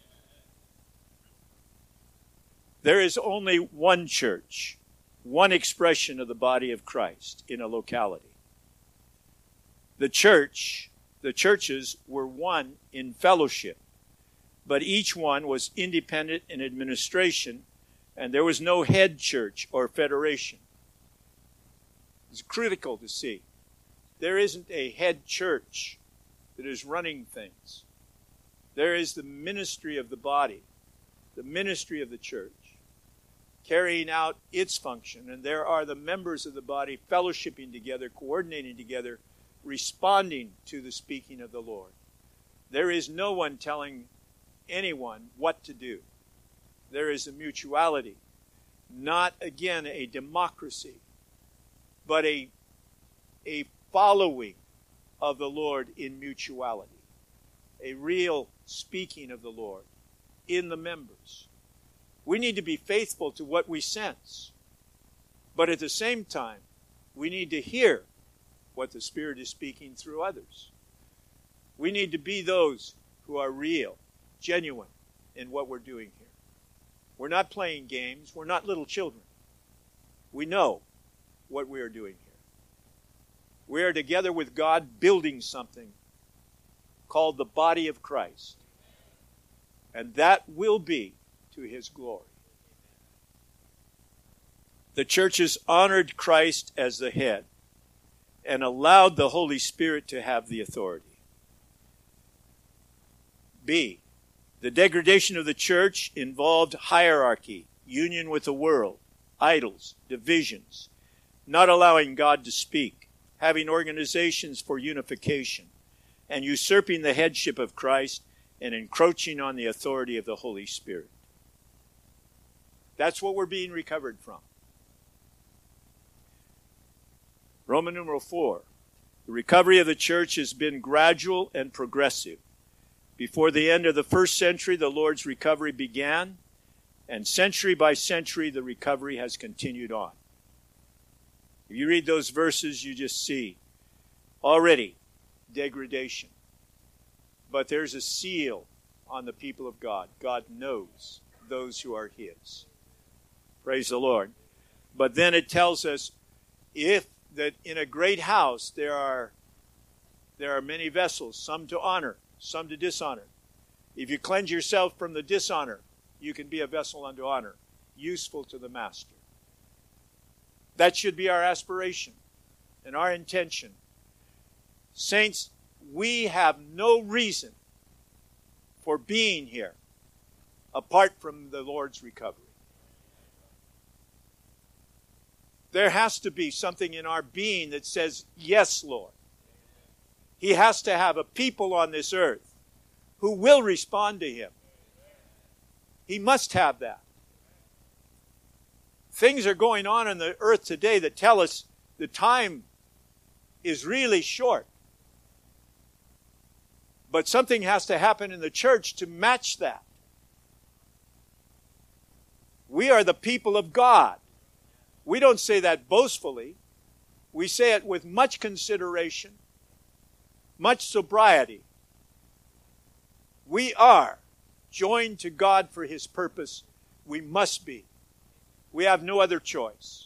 There is only one church, one expression of the body of Christ in a locality. The church, the churches were one in fellowship, but each one was independent in administration, and there was no head church or federation. It's critical to see. There isn't a head church that is running things. There is the ministry of the body, the ministry of the church, carrying out its function, and there are the members of the body fellowshipping together, coordinating together, responding to the speaking of the Lord. There is no one telling anyone what to do. There is a mutuality, not, again, a democracy, but a, a following of the Lord in mutuality, a real speaking of the Lord in the members. We need to be faithful to what we sense, but at the same time, we need to hear what the Spirit is speaking through others. We need to be those who are real, genuine in what we're doing here. We're not playing games. We're not little children. We know what we are doing here. We are together with God building something called the body of Christ. And that will be to His glory. The churches honored Christ as the head and allowed the Holy Spirit to have the authority. B. The degradation of the church involved hierarchy, union with the world, idols, divisions, not allowing God to speak, having organizations for unification, and usurping the headship of Christ and encroaching on the authority of the Holy Spirit. That's what we're being recovered from. Roman numeral four. The recovery of the church has been gradual and progressive. Before the end of the first century, the Lord's recovery began, and century by century, the recovery has continued on. If you read those verses, you just see already degradation. But there's a seal on the people of God. God knows those who are His. Praise the Lord. But then it tells us if that in a great house there are there are many vessels, some to honor, some to dishonor. If you cleanse yourself from the dishonor, you can be a vessel unto honor, useful to the master. That should be our aspiration and our intention. Saints, we have no reason for being here apart from the Lord's recovery. There has to be something in our being that says, yes, Lord. He has to have a people on this earth who will respond to Him. He must have that. Things are going on on the earth today that tell us the time is really short. But something has to happen in the church to match that. We are the people of God. We don't say that boastfully. We say it with much consideration, much sobriety. We are joined to God for His purpose. We must be. We have no other choice.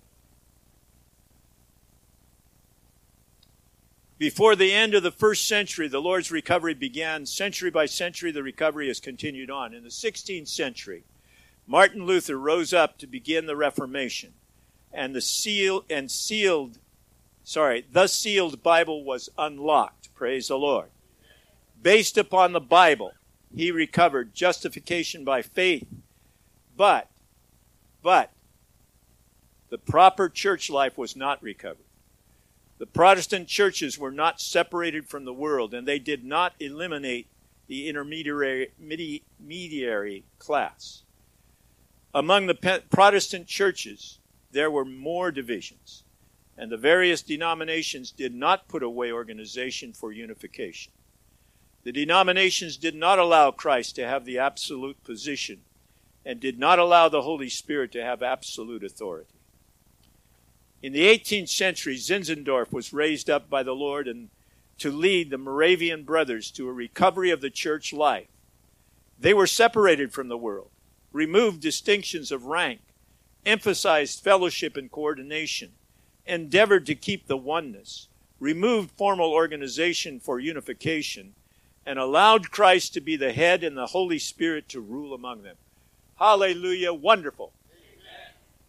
Before the end of the first century, the Lord's recovery began. Century by century, the recovery has continued on. In the sixteenth century, Martin Luther rose up to begin the Reformation, and the seal and sealed, sorry, the sealed Bible was unlocked. Praise the Lord. Based upon the Bible, he recovered justification by faith, but, but, the proper church life was not recovered. The Protestant churches were not separated from the world, and they did not eliminate the intermediary intermediary class. Among the Protestant churches, there were more divisions, and the various denominations did not put away organization for unification. The denominations did not allow Christ to have the absolute position and did not allow the Holy Spirit to have absolute authority. In the eighteenth century, Zinzendorf was raised up by the Lord and to lead the Moravian brothers to a recovery of the church life. They were separated from the world, removed distinctions of rank, emphasized fellowship and coordination, endeavored to keep the oneness, removed formal organization for unification, and allowed Christ to be the head and the Holy Spirit to rule among them. Hallelujah, wonderful. Amen.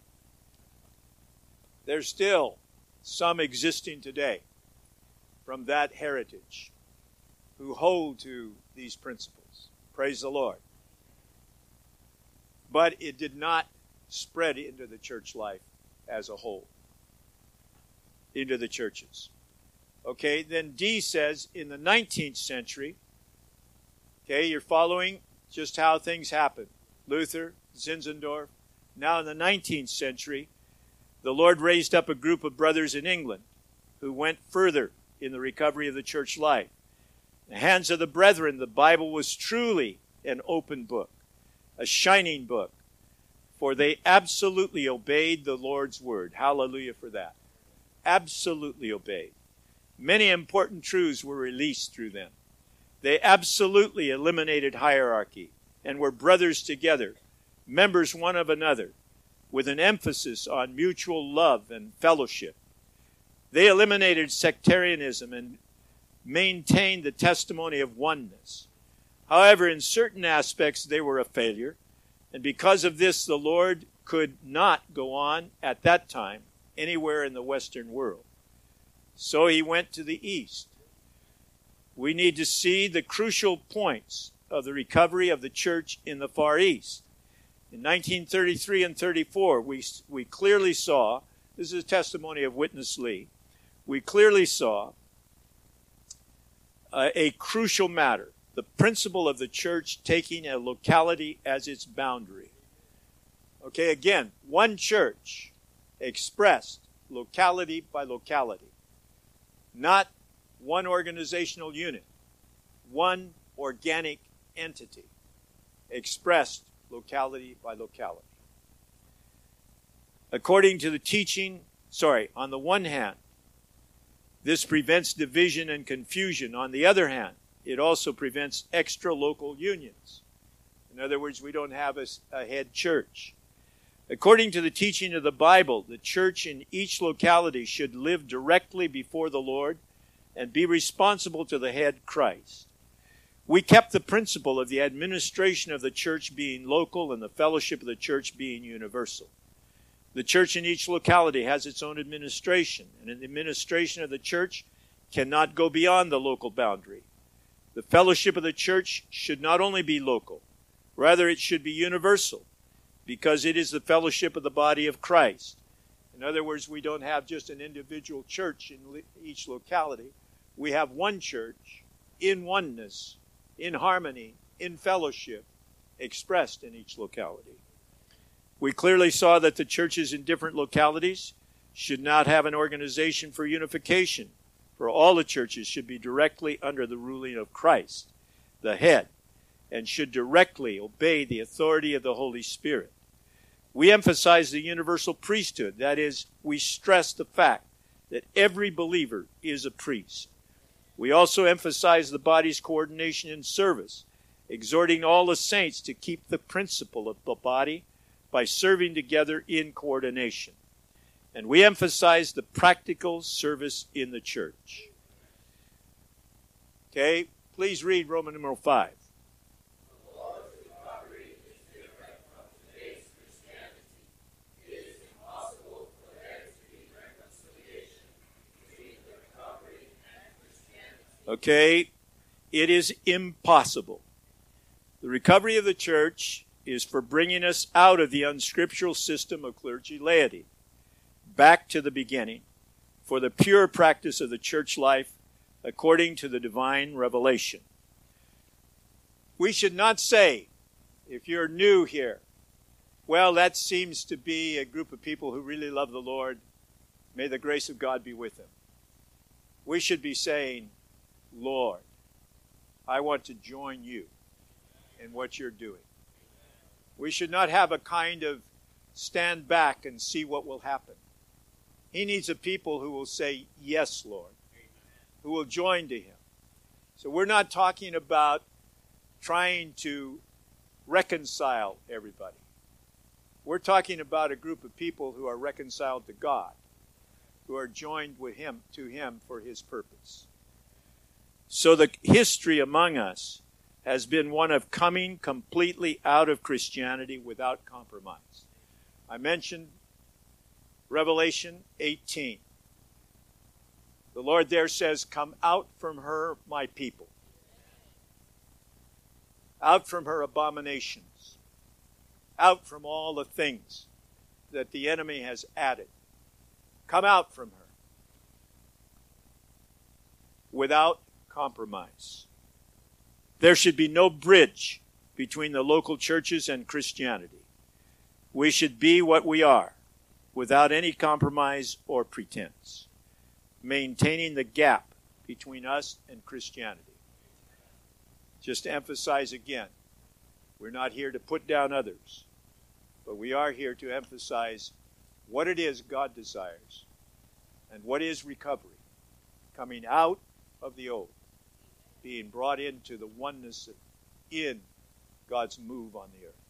There's still some existing today from that heritage who hold to these principles. Praise the Lord. But it did not spread into the church life as a whole, into the churches. Okay, then D says in the nineteenth century, okay, you're following just how things happen. Luther, Zinzendorf. Now in the nineteenth century, the Lord raised up a group of brothers in England who went further in the recovery of the church life. In the hands of the brethren, the Bible was truly an open book, a shining book, for they absolutely obeyed the Lord's word. Hallelujah for that. Absolutely obeyed. Many important truths were released through them. They absolutely eliminated hierarchy and were brothers together, members one of another, with an emphasis on mutual love and fellowship. They eliminated sectarianism and maintained the testimony of oneness. However, in certain aspects, they were a failure, and because of this, the Lord could not go on at that time anywhere in the Western world. So he went to the East. We need to see the crucial points of the recovery of the church in the Far East. In nineteen thirty-three and thirty-four, we, we clearly saw, this is a testimony of Witness Lee, we clearly saw uh, a crucial matter, the principle of the church taking a locality as its boundary. Okay, again, one church expressed locality by locality, not one organizational unit, one organic entity, expressed locality by locality. According to the teaching, sorry, on the one hand, this prevents division and confusion. On the other hand, it also prevents extra-local unions. In other words, we don't have a, a head church. According to the teaching of the Bible, the church in each locality should live directly before the Lord and be responsible to the head, Christ. We kept the principle of the administration of the church being local and the fellowship of the church being universal. The church in each locality has its own administration, and the administration of the church cannot go beyond the local boundary. The fellowship of the church should not only be local, rather it should be universal, because it is the fellowship of the body of Christ. In other words, we don't have just an individual church in each locality. We have one church in oneness, in harmony, in fellowship, expressed in each locality. We clearly saw that the churches in different localities should not have an organization for unification, for all the churches should be directly under the ruling of Christ, the head, and should directly obey the authority of the Holy Spirit. We emphasize the universal priesthood. That is, we stress the fact that every believer is a priest. We also emphasize the body's coordination in service, exhorting all the saints to keep the principle of the body by serving together in coordination. And we emphasize the practical service in the church. Okay, please read Roman numeral five. The Lord's recovery is different from today's Christianity. It is impossible for there to be reconciliation between the recovery and Christianity. Okay, it is impossible. The recovery of the church is for bringing us out of the unscriptural system of clergy laity, back to the beginning, for the pure practice of the church life according to the divine revelation. We should not say, if you're new here, well, that seems to be a group of people who really love the Lord. May the grace of God be with them. We should be saying, Lord, I want to join you in what you're doing. We should not have a kind of stand back and see what will happen. He needs a people who will say, yes, Lord, who will join to him. So we're not talking about trying to reconcile everybody. We're talking about a group of people who are reconciled to God, who are joined with him to him for his purpose. So the history among us has been one of coming completely out of Christianity without compromise. I mentioned Revelation eighteen. The Lord there says, come out from her, my people. Out from her abominations. Out from all the things that the enemy has added. Come out from her. Without compromise. There should be no bridge between the local churches and Christianity. We should be what we are, without any compromise or pretense, maintaining the gap between us and Christianity. Just to emphasize again, we're not here to put down others, but we are here to emphasize what it is God desires and what is recovery, coming out of the old, being brought into the oneness in God's move on the earth.